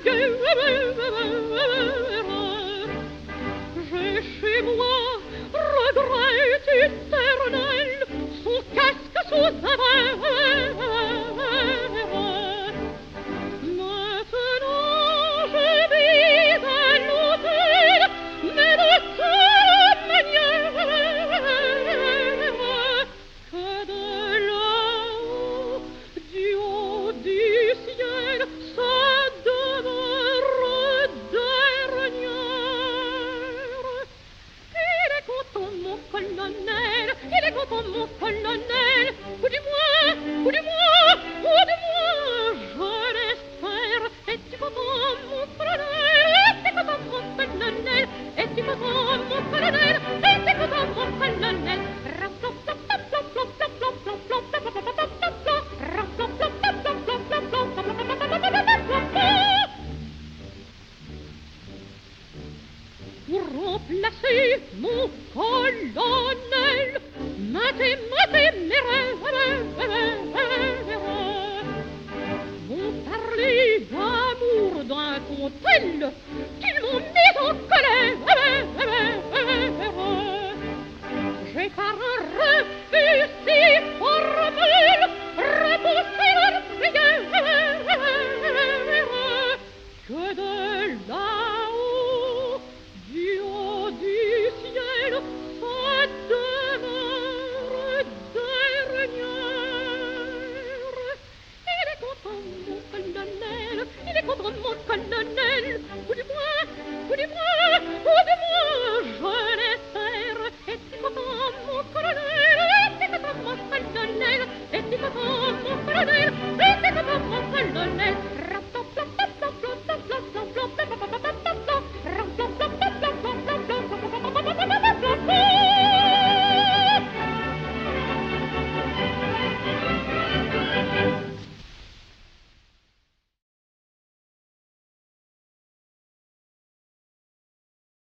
J'ai chez moi regret éternel, son casque sous sa verre. Maintenant je vis à l'hôtel, mais de telle manière que de là-haut, du haut du ciel, ça demeure dernière. Il est content mon colonel, il est content mon colonel, ou du moins, je l'espère. Es-tu content mon colonel, es-tu content mon colonel, es-tu content mon colonel, es-tu content mon colonel. Pour remplacer mon colonel, matez mes rêves m'ont parlé d'amour d'un ton tel qu'ils m'ont mis en colère. J'ai par un refus si formel repoussé leur prière que de là-haut, du haut du ciel, ça demeure dernière. Il est content mon colonel, il est content mon colonel, ou du